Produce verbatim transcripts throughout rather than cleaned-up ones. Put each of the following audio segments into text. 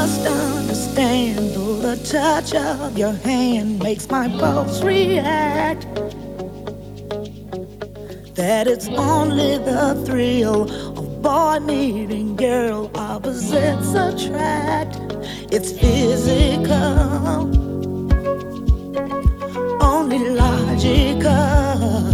must understand, though the touch of your hand makes my pulse react, that it's only the thrill of boy meeting girl, opposites attract. It's physical, only logical.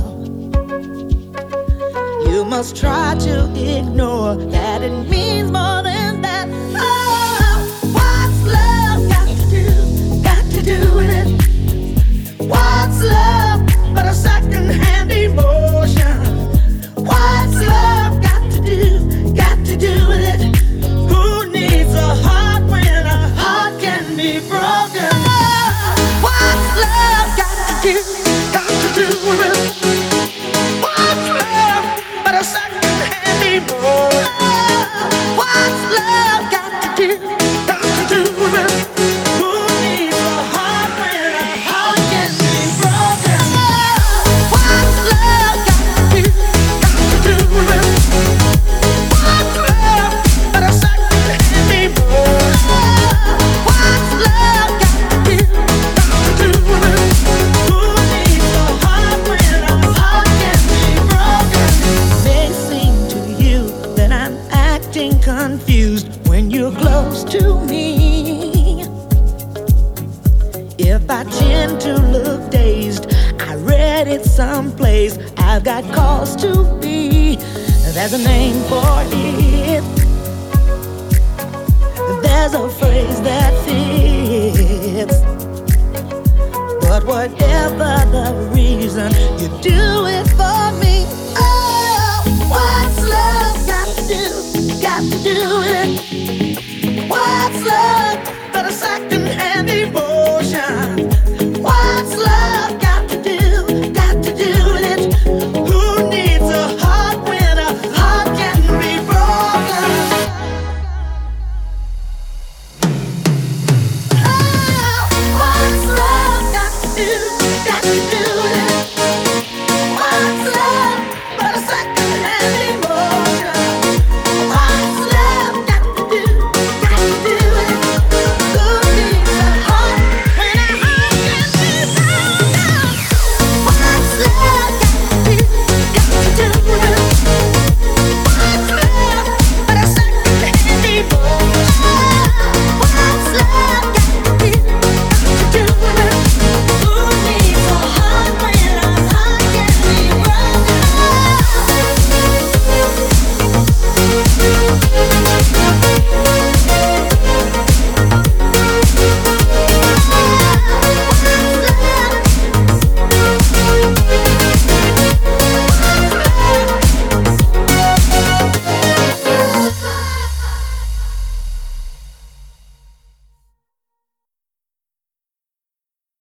You must try to ignore that it means more than that. Oh, what's love got to do, got to do with it? What's love but a second-hand emotion? What's love got to do, got to do with it? Who needs a heart when a heart can be broken? Oh, what's love got to do, got to do with it? What's love but a second-hand emotion? Oh, what's love got to do, got to do with it? Who needs a heart when a heart can be broken? Oh, what's love got to do, got to do with it? What's love but a second-hand emotion? Oh, what's love got to do, got to do with it? Who needs a heart when a heart can be broken? It may seem to you that I'm acting confused when you're close to me. If I tend to look dazed, I read it someplace. I've got cause to be. There's a name for it. There's a phrase that fits. But whatever the reason, you do it for me. Oh, what's love got to do, got to do with it? What's love but a second-hand emotion? What's love got to do, got to do with it? Who needs a heart when a heart can be broken? Oh, what's love got to do, got to do with it? What's